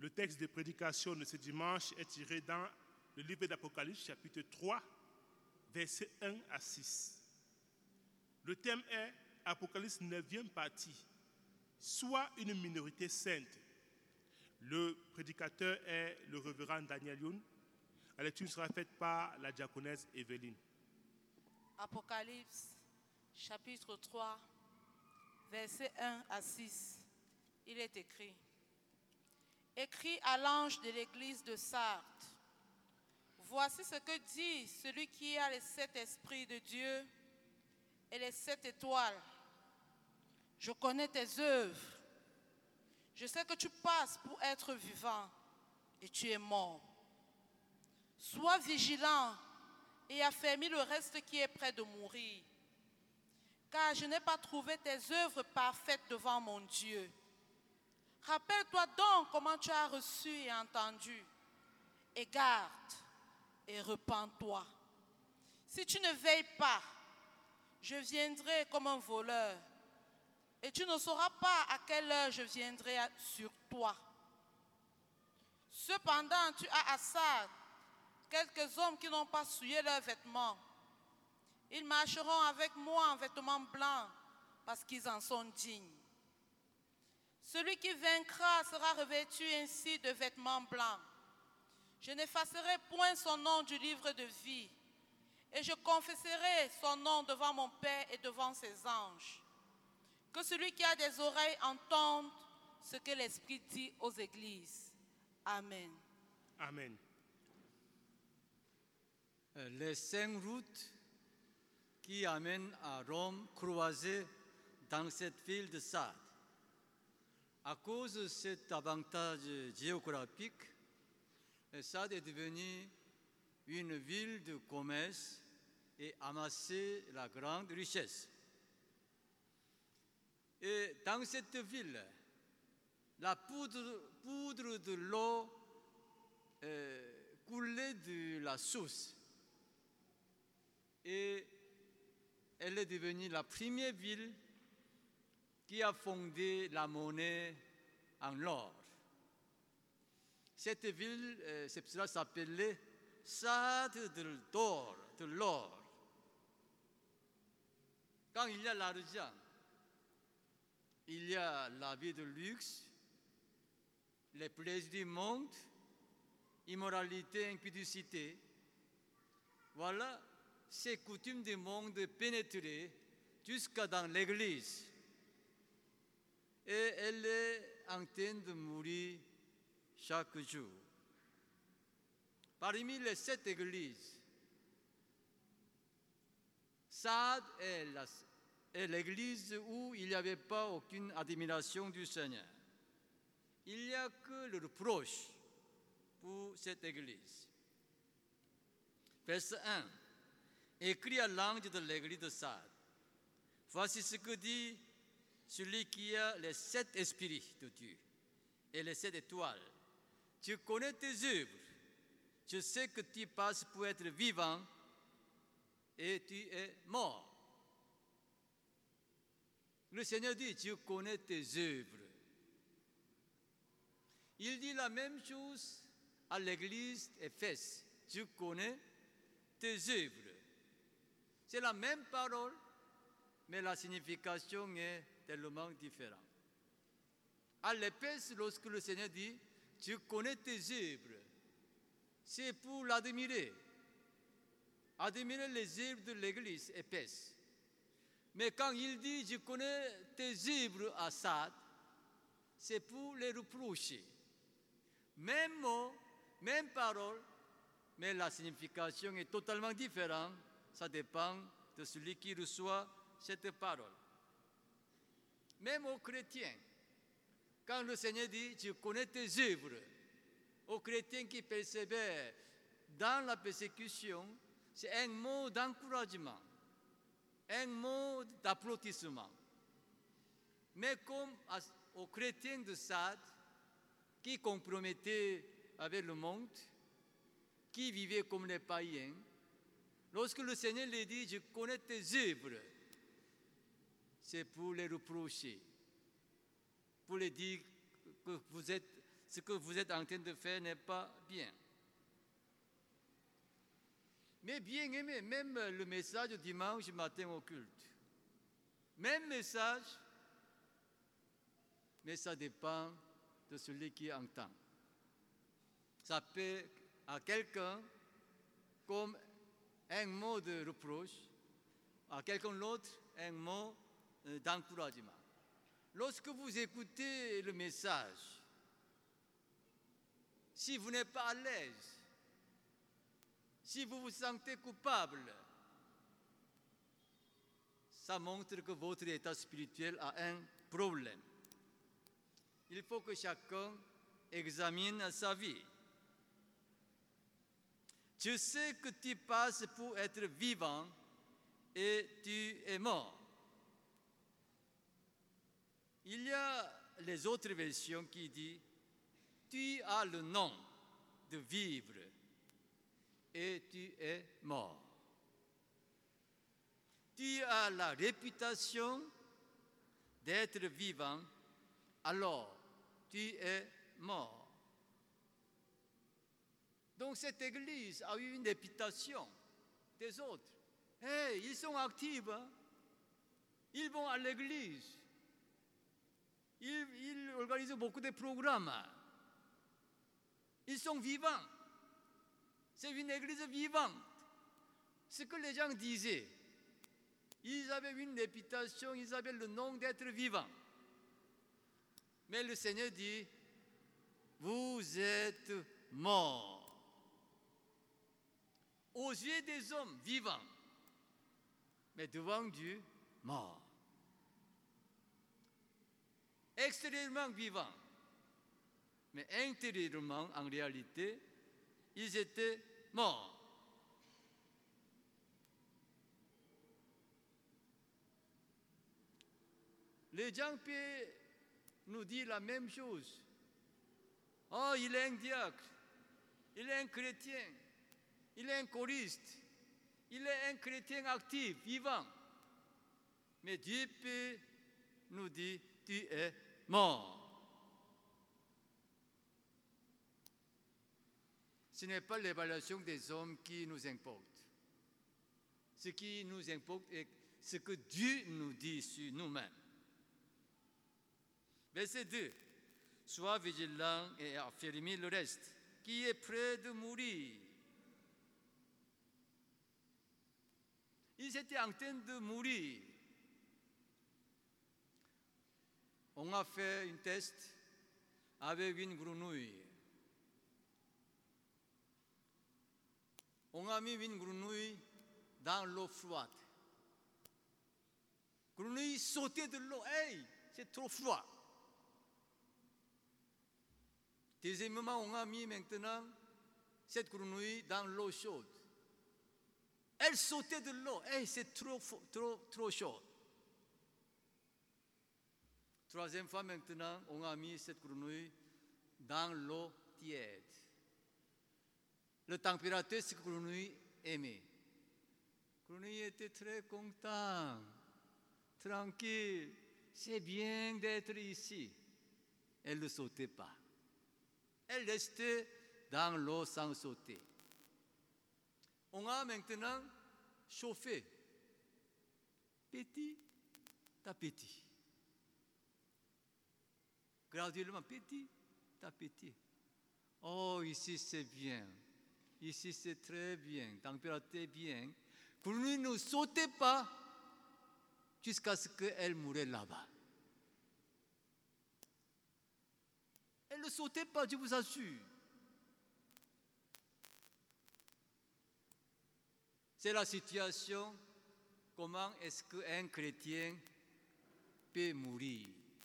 Le texte de prédication de ce dimanche est tiré dans le livre d'Apocalypse, chapitre 3, versets 1 à 6. Le thème est Apocalypse 9e partie, soit une minorité sainte. Le prédicateur est le révérend Daniel Youn. La lecture sera faite par la diaconesse Evelyne. Apocalypse, chapitre 3, versets 1 à 6. Il est écrit: Écrit à l'ange de l'église de Sardes. Voici ce que dit celui qui a les 7 esprits de Dieu et les 7 étoiles. Je connais tes œuvres. Je sais que tu passes pour être vivant et tu es mort. Sois vigilant et affermis le reste qui est près de mourir. Car je n'ai pas trouvé tes œuvres parfaites devant mon Dieu. Rappelle-toi donc comment tu as reçu et entendu. Et garde et repens-toi. Si tu ne veilles pas, je viendrai comme un voleur. Et tu ne sauras pas à quelle heure je viendrai sur toi. Cependant, tu as à Sardes quelques hommes qui n'ont pas souillé leurs vêtements. Ils marcheront avec moi en vêtements blancs parce qu'ils en sont dignes. Celui qui vaincra sera revêtu ainsi de vêtements blancs. Je n'effacerai point son nom du livre de vie et je confesserai son nom devant mon Père et devant ses anges. Que celui qui a des oreilles entende ce que l'Esprit dit aux églises. Amen. Amen. Les 5 routes qui amènent à Rome croisées dans cette ville de Sardes. À cause de cet avantage géographique, Sardes est devenue une ville de commerce et amassé la grande richesse. Et dans cette ville, la poudre de l'eau coulait de la source. Et elle est devenue la première ville qui a fondé la monnaie en or. Cette ville, cela s'appelait Sardes de l'or. Quand il y a l'argent, il y a la vie de luxe, les plaisirs du monde, immoralité, impudicité. Voilà ces coutumes du monde pénétrées jusqu'à dans l'Église. Et elle est en train de mourir chaque jour. Parmi les 7 églises, Sardes est l'église où il n'y avait pas aucune admiration du Seigneur. Il n'y a que le reproche pour cette église. Verset 1. Écrit à l'ange de l'église de Sardes. Voici ce que dit celui qui a les 7 esprits de Dieu et les 7 étoiles. Tu connais tes œuvres. Je sais que tu passes pour être vivant et tu es mort. Le Seigneur dit, tu connais tes œuvres. Il dit la même chose à l'église d'Éphèse. Tu connais tes œuvres. C'est la même parole, mais la signification est tellement différente. À l'Éphèse, lorsque le Seigneur dit, tu connais tes œuvres, c'est pour l'admirer. Admirer les œuvres de l'église Éphèse. Mais quand il dit, je connais tes œuvres à Sardes, c'est pour les reprocher. Même mot, même parole, mais la signification est totalement différente. Ça dépend de celui qui reçoit cette parole. Même aux chrétiens, quand le Seigneur dit, tu connais tes œuvres, aux chrétiens qui persévèrent dans la persécution, c'est un mot d'encouragement, un mot d'applaudissement. Mais comme aux chrétiens de Sardes, qui compromettaient avec le monde, qui vivaient comme les païens, lorsque le Seigneur les dit, je connais tes œuvres, c'est pour les reprocher, pour les dire que vous êtes ce que vous êtes en train de faire n'est pas bien. Mais bien aimé, même le message du dimanche matin au culte, même message, mais ça dépend de celui qui entend. Ça peut à quelqu'un comme un mot de reproche, à quelqu'un d'autre un mot d'encouragement. Lorsque vous écoutez le message, si vous n'êtes pas à l'aise, si vous vous sentez coupable, ça montre que votre état spirituel a un problème. Il faut que chacun examine sa vie. Tu sais que tu passes pour être vivant et tu es mort. Il y a les autres versions qui disent tu as le nom de vivre et tu es mort. Tu as la réputation d'être vivant, alors tu es mort. Donc cette église a eu une réputation des autres. Hey, ils sont actifs, hein? Ils vont à l'église. Ils organisent beaucoup de programmes. Ils sont vivants. C'est une église vivante. Ce que les gens disaient, ils avaient une réputation, ils avaient le nom d'être vivants. Mais le Seigneur dit, vous êtes morts. Aux yeux des hommes vivants, mais devant Dieu, morts. Extérieurement vivants, mais intérieurement, en réalité, ils étaient morts. Les gens peuvent nous dire la même chose. Oh, il est un diacre, il est un chrétien, il est un choriste, il est un chrétien actif, vivant. Mais Dieu peut nous dire, tu es mort. Ce n'est pas l'évaluation des hommes qui nous importe. Ce qui nous importe est ce que Dieu nous dit sur nous-mêmes. Verset 2. Sois vigilant et affermis le reste, qui est près de mourir. Ils étaient en train de mourir. On a fait un test avec une grenouille. On a mis une grenouille dans l'eau froide. La grenouille sautait de l'eau. Hey, c'est trop froid. Deuxièmement, on a mis maintenant cette grenouille dans l'eau chaude. Elle sautait de l'eau. Hey, c'est trop chaud. Troisième fois maintenant, on a mis cette grenouille dans l'eau tiède. La température, cette grenouille aimait. La grenouille était très contente, tranquille. C'est bien d'être ici. Elle ne sautait pas. Elle restait dans l'eau sans sauter. On a maintenant chauffé. Petit à petit. Graduellement, petit à petit. Oh, ici c'est bien. Ici c'est très bien. Température bien. Grenouille ne sautait pas jusqu'à ce qu'elle mourait là-bas. Elle ne sautait pas, je vous assure. C'est la situation. Comment est-ce qu'un chrétien peut mourir?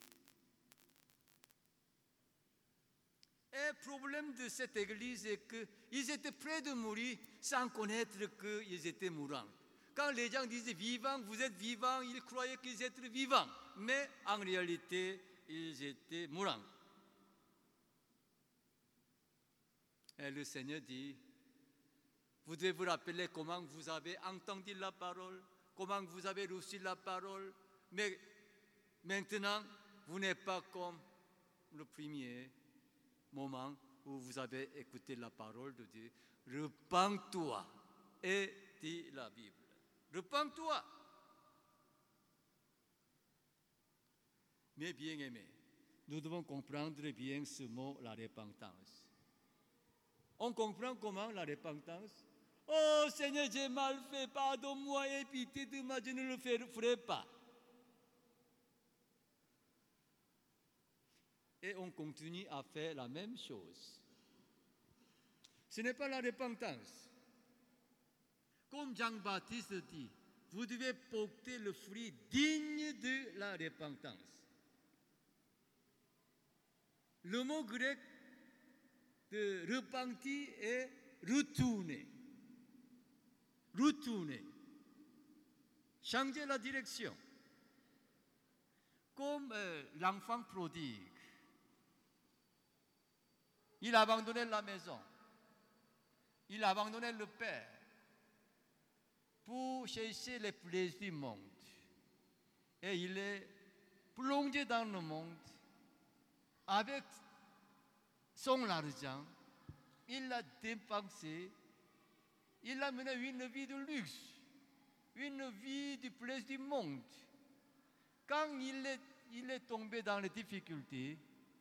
Le problème de cette église est qu'ils étaient près de mourir sans connaître qu'ils étaient mourants. Quand les gens disaient vivants, vous êtes vivants, ils croyaient qu'ils étaient vivants. Mais en réalité, ils étaient mourants. Et le Seigneur dit, vous devez vous rappeler comment vous avez entendu la parole, comment vous avez reçu la parole, mais maintenant, vous n'êtes pas comme le premier. moment où vous avez écouté la parole de Dieu. Repens-toi, et dit la Bible. Repens-toi. Mais bien aimé, nous devons comprendre bien ce mot, la repentance. On comprend comment la repentance? Oh Seigneur, j'ai mal fait, pardonne-moi, aie pitié de moi, je ne le ferai pas. Et on continue à faire la même chose. Ce n'est pas la repentance. Comme Jean-Baptiste dit, vous devez porter le fruit digne de la repentance. Le mot grec de repentir est retourner. Retourner. Changer la direction. Comme l'enfant prodigue. Il a abandonné la maison. Il a abandonné le père pour chercher les plaisirs du monde. Et il est plongé dans le monde avec son argent. Il l'a dépensé. Il a mené une vie de luxe, une vie du plaisir du monde. Quand il est tombé dans les difficultés,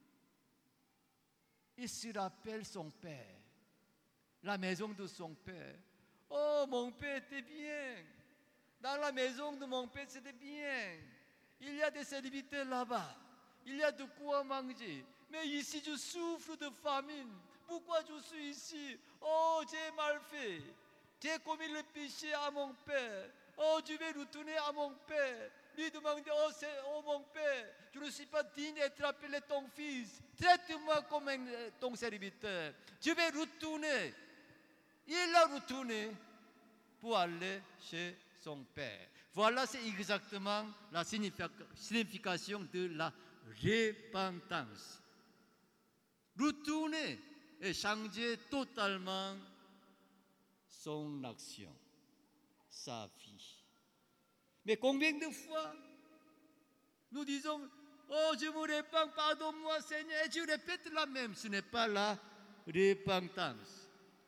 il se rappelle son père, la maison de son père. Oh, mon père était bien. Dans la maison de mon père, c'était bien. Il y a des serviteurs là-bas. Il y a de quoi manger. Mais ici, je souffre de famine. Pourquoi je suis ici? Oh, j'ai mal fait. J'ai commis le péché à mon père. Oh, je vais retourner à mon père. Lui demander, oh mon père, je ne suis pas digne d'être appelé ton fils. Traite-moi comme ton serviteur. Je vais retourner. Il a retourné pour aller chez son père. Voilà, c'est exactement la signification de la repentance. Retourner et changer totalement son action, sa vie. Mais combien de fois nous disons, oh, je me répands, pardonne-moi Seigneur, et je répète la même, ce n'est pas la repentance.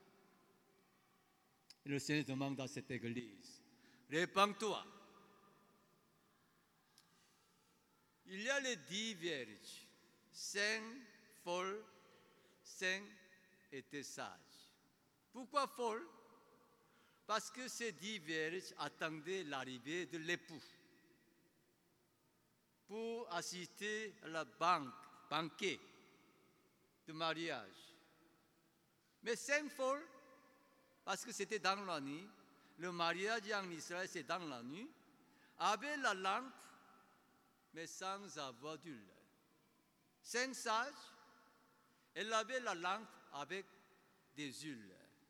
Et le Seigneur demande dans cette église, répands-toi. Il y a les 10 vierges, 5 folles, 5 étaient sages. Pourquoi folles? Parce que ces 10 vierges attendaient l'arrivée de l'époux pour assister à la banquet de mariage. Mais 5 folles, parce que c'était dans la nuit, le mariage en Israël c'est dans la nuit, avaient la lampe, mais sans avoir d'huile. 5 sages, elles avaient la lampe avec des huiles.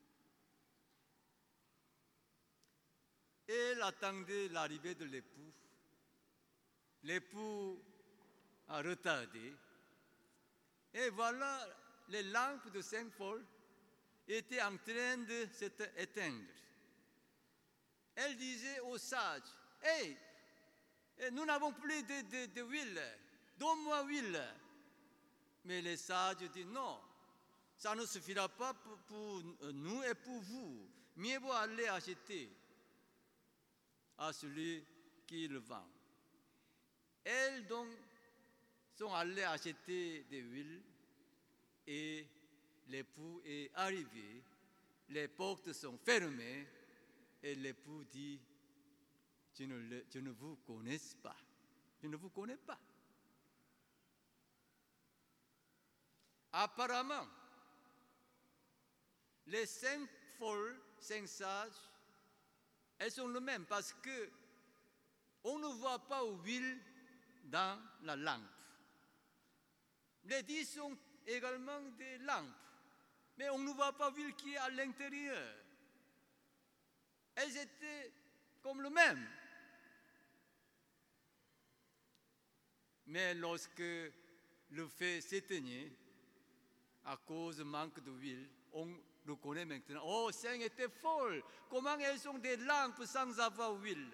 Elle attendait l'arrivée de l'époux. L'époux a retardé. Et voilà, les lampes de 5 folles étaient en train de s'éteindre. Elle disait aux sages, « Hey, nous n'avons plus d'huile, donne-moi l'huile. » Mais les sages disent, « Non, ça ne suffira pas pour nous et pour vous. Mieux vaut aller acheter à celui qui le vend. » Elles donc sont allées acheter des huiles et l'époux est arrivé, les portes sont fermées et l'époux dit, je ne vous connais pas, je ne vous connais pas. Apparemment, les 5 folles, 5 sages, elles sont les mêmes parce que on ne voit pas l'huile dans la lampe. Les 10 sont également des lampes, mais on ne voit pas l'huile qui est à l'intérieur. Elles étaient comme le même. Mais lorsque le feu s'éteignait, à cause du manque d'huile, on reconnaît maintenant, oh, 5 étaient folles. Comment elles sont des lampes sans avoir d'huile?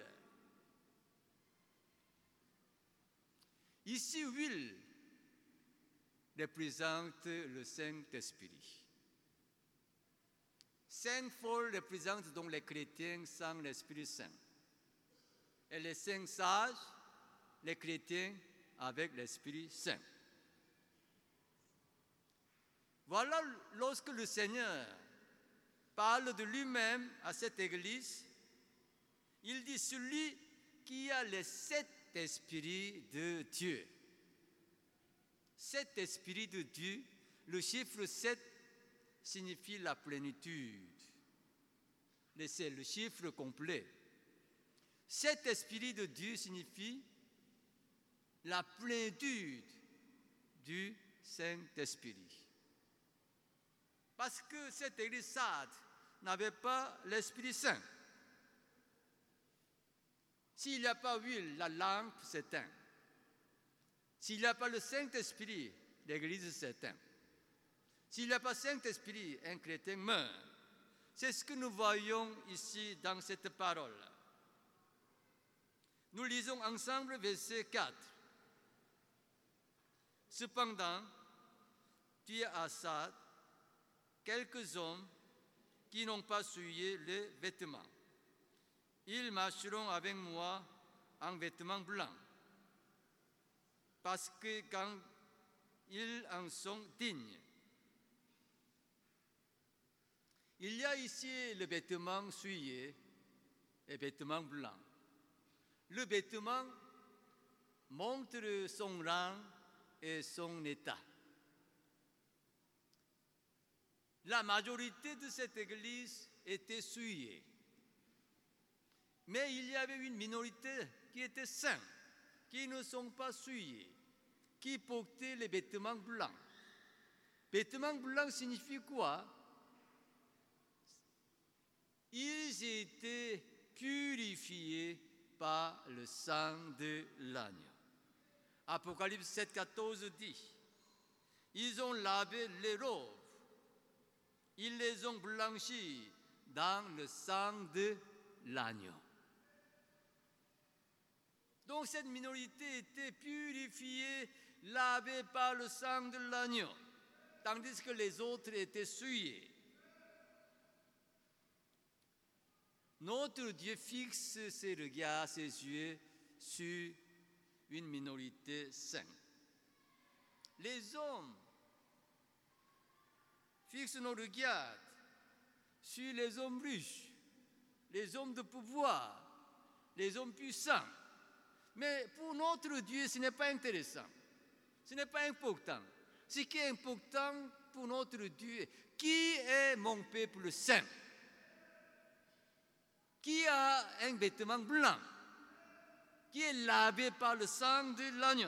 Ici, huile représente le Saint-Esprit. Cinq-fold représente donc les chrétiens sans l'Esprit Saint. Et les cinq sages, les chrétiens avec l'Esprit Saint. Voilà lorsque le Seigneur parle de lui-même à cette église, il dit celui qui a les sept esprits de Dieu. Sept esprits de Dieu, le chiffre 7 signifie la plénitude. C'est le chiffre complet. Sept esprits de Dieu signifie la plénitude du Saint-Esprit. Parce que cette église Sardes n'avait pas l'Esprit Saint. S'il n'y a pas d'huile, la lampe s'éteint. S'il n'y a pas le Saint-Esprit, l'église s'éteint. S'il n'y a pas Saint-Esprit, un chrétien meurt. C'est ce que nous voyons ici dans cette parole. Nous lisons ensemble verset 4. Cependant, tu as à Sardes quelques hommes qui n'ont pas souillé les vêtements. Ils marcheront avec moi en vêtements blancs, parce que quand ils en sont dignes. Il y a ici le vêtement souillé et le vêtement blanc. Le vêtement montre son rang et son état. La majorité de cette église était souillée. Mais il y avait une minorité qui était sainte, qui ne sont pas souillés, qui portaient les vêtements blancs. Vêtements blancs signifie quoi? Ils étaient purifiés par le sang de l'agneau. Apocalypse 7, 14 dit, ils ont lavé les robes, ils les ont blanchis dans le sang de l'agneau. Donc cette minorité était purifiée, lavée par le sang de l'agneau, tandis que les autres étaient souillés. Notre Dieu fixe ses regards, ses yeux sur une minorité sainte. Les hommes fixent nos regards sur les hommes riches, les hommes de pouvoir, les hommes puissants. Mais pour notre Dieu, ce n'est pas intéressant. Ce n'est pas important. Ce qui est important pour notre Dieu, qui est mon peuple saint? Qui a un vêtement blanc? Qui est lavé par le sang de l'agneau?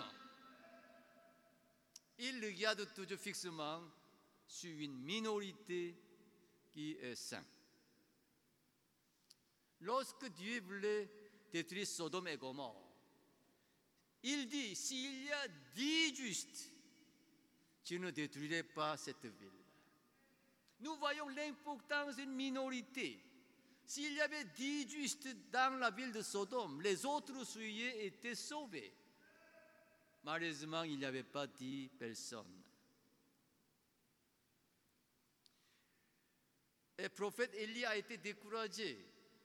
Il regarde toujours fixement sur une minorité qui est sainte. Lorsque Dieu voulait détruire Sodome et Gomorrhe, il dit, s'il y a 10 justes, tu ne détruirais pas cette ville. Nous voyons l'importance d'une minorité. S'il y avait 10 justes dans la ville de Sodome, les autres souillés étaient sauvés. Malheureusement, il n'y avait pas 10 personnes. Le prophète Élie a été découragé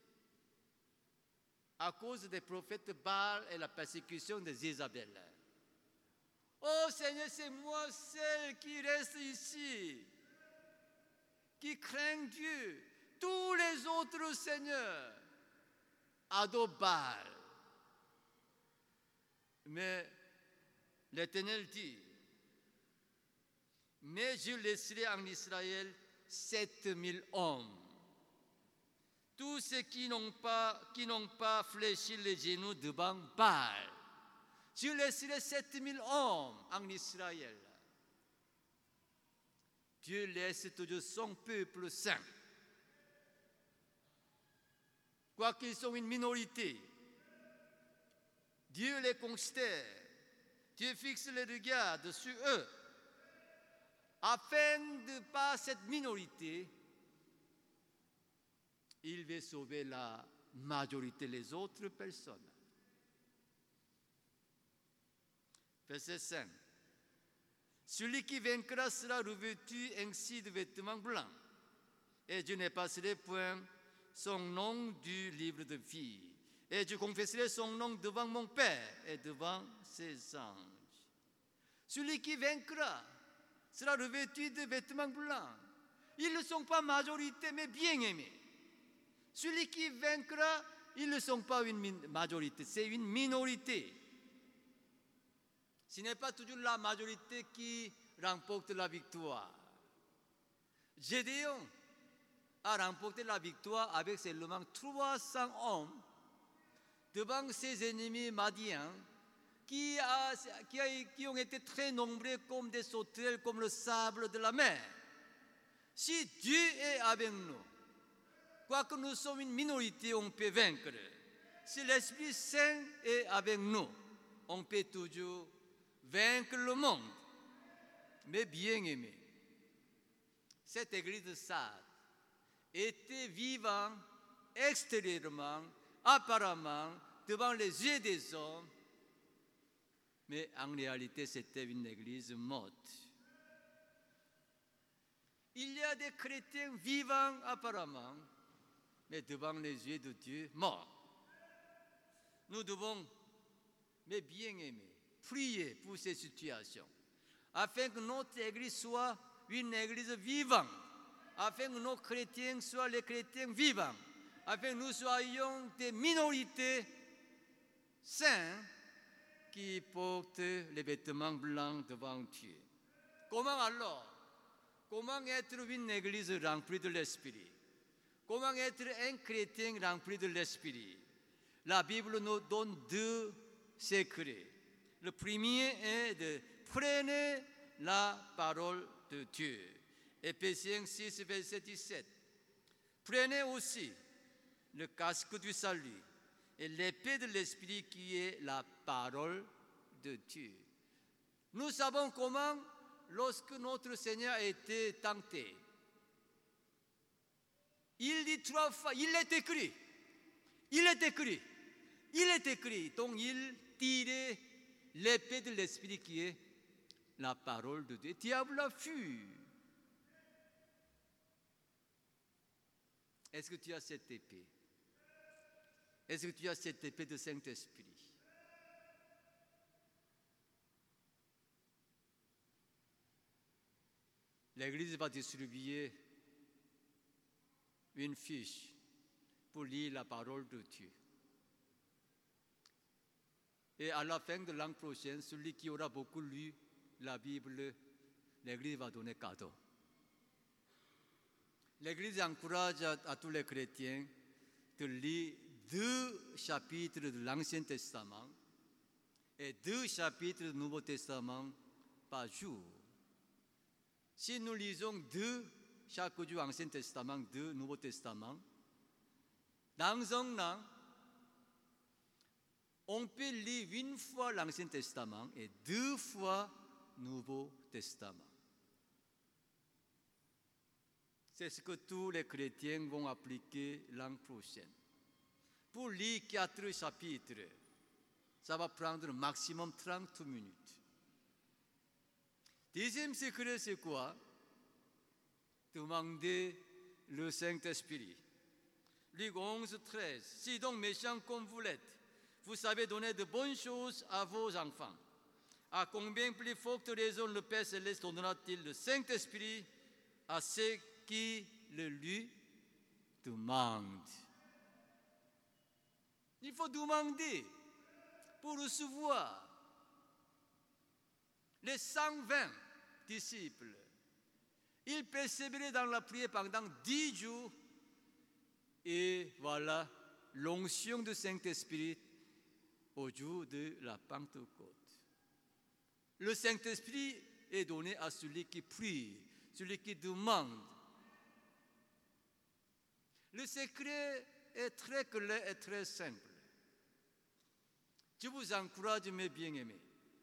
à cause des prophètes Baal et la persécution de Jézabel. Oh Seigneur, c'est moi seul qui reste ici, qui craint Dieu. Tous les autres seigneurs adorent Baal. Mais l'Éternel dit, mais je laisserai en Israël 7000 hommes. Tous ceux qui n'ont pas fléchi les genoux devant Baal. Je laisserai 7000 hommes en Israël. Dieu laisse toujours son peuple saint. Quoiqu'ils soient une minorité, Dieu les considère. Dieu fixe les regards sur eux, afin de par cette minorité, il veut sauver la majorité, les autres personnes. Verset 5. Celui qui vaincra sera revêtu ainsi de vêtements blancs, et je n'effacerai point son nom du livre de vie, et je confesserai son nom devant mon Père et devant ses anges. Celui qui vaincra sera revêtu de vêtements blancs. Ils ne sont pas majorité, mais bien-aimés. Celui qui vaincra, ils ne sont pas une majorité, c'est une minorité. Ce n'est pas toujours la majorité qui remporte la victoire. Gédéon a remporté la victoire avec seulement 300 hommes devant ses ennemis madiens qui ont été très nombreux comme des sauterelles, comme le sable de la mer. Si Dieu est avec nous, quoique nous sommes une minorité, on peut vaincre. Si l'Esprit Saint est avec nous, on peut toujours vaincre le monde. Mais bien aimé, cette église de Sardes était vivante extérieurement, apparemment, devant les yeux des hommes, mais en réalité c'était une église morte. Il y a des chrétiens vivants apparemment, mais devant les yeux de Dieu, morts. Nous devons, mais bien aimés, prier pour ces situations, afin que notre église soit une église vivante, afin que nos chrétiens soient les chrétiens vivants, afin que nous soyons des minorités saints qui portent les vêtements blancs devant Dieu. Comment alors? Comment être une église remplie de l'Esprit? Comment être un chrétien rempli de l'Esprit? La Bible nous donne 2 secrets. Le premier est de prendre la parole de Dieu. Éphésiens 6, verset 17. Prenez aussi le casque du salut et l'épée de l'Esprit qui est la parole de Dieu. Nous savons comment, lorsque notre Seigneur a été tenté, il dit 3 fois, il est écrit, il est écrit, il est écrit. Donc il tirait l'épée de l'Esprit qui est la parole de Dieu. Diable a fui. Est-ce que tu as cette épée? Est-ce que tu as cette épée de Saint-Esprit? L'Église va distribuer une fiche pour lire la parole de Dieu. Et à la fin de l'an prochain, celui qui aura beaucoup lu la Bible, l'Église va donner cadeau. L'Église encourage à tous les chrétiens de lire 2 chapitres de l'Ancien Testament et 2 chapitres du Nouveau Testament par jour. Si nous lisons 2 chaque jour Ancien Testament, 2 Nouveau Testament, dans un an, on peut lire 1 fois l'Ancien Testament et 2 fois Nouveau Testament. C'est ce que tous les chrétiens vont appliquer l'an prochain. Pour lire 4 chapitres, ça va prendre maximum 30 minutes. Deuxième secret, c'est quoi? Demandez le Saint-Esprit. Luc 11, 13. Si donc méchants comme vous l'êtes, vous savez donner de bonnes choses à vos enfants, à combien plus forte raison le Père Céleste donnera-t-il le Saint-Esprit à ceux qui le lui demandent? Il faut demander pour recevoir. Les 120 disciples, ils persévéraient dans la prière pendant 10 jours et voilà l'onction du Saint-Esprit au jour de la Pentecôte. Le Saint-Esprit est donné à celui qui prie, celui qui demande. Le secret est très clair et très simple. Je vous encourage, mes bien-aimés,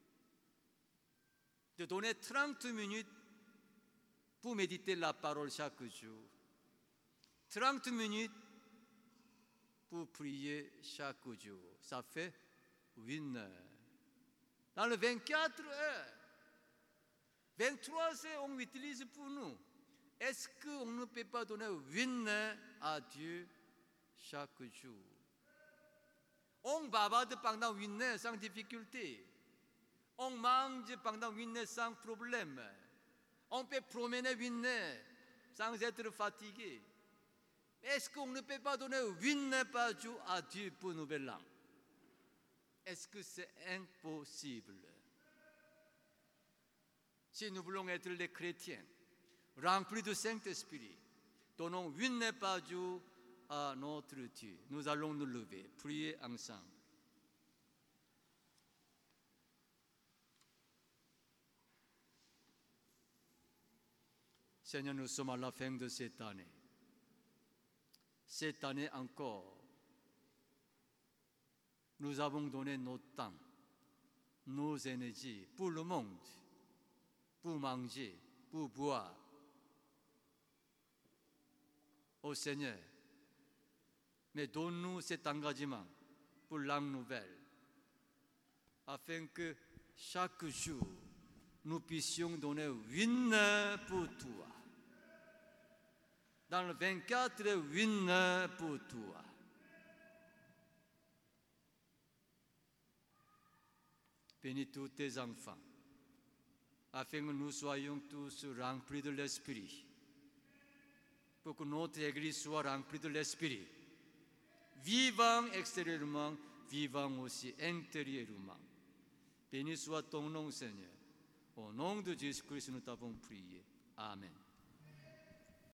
de donner 30 minutes pour méditer la parole chaque jour. 30 minutes pour prier chaque jour. Ça fait 1 heure. Dans les 24 heures, 23 heures, on utilise pour nous. Est-ce qu'on ne peut pas donner une à Dieu chaque jour? On bavarde pendant une heure sans difficulté. On mange pendant une heure sans problème. On peut promener une heure sans être fatigué. Est-ce qu'on ne peut pas donner une heure par jour à Dieu pour Nouvel An? Est-ce que c'est impossible? Si nous voulons être les chrétiens, remplis du Saint-Esprit, donnons une heure par jour à notre Dieu. Nous allons nous lever, prier ensemble. Seigneur, nous sommes à la fin de cette année. Cette année encore, nous avons donné notre temps, nos énergies pour le monde, pour manger, pour boire. Ô Seigneur, mais donne-nous cet engagement pour l'an nouvel, afin que chaque jour, nous puissions donner une heure pour toi. Dans le 24, une heure pour toi. Bénis tous tes enfants, afin que nous soyons tous remplis de l'Esprit, pour que notre Église soit remplie de l'Esprit, vivant extérieurement, vivant aussi intérieurement. Béni soit ton nom, Seigneur. Au nom de Jésus-Christ, nous t'avons prié. Amen.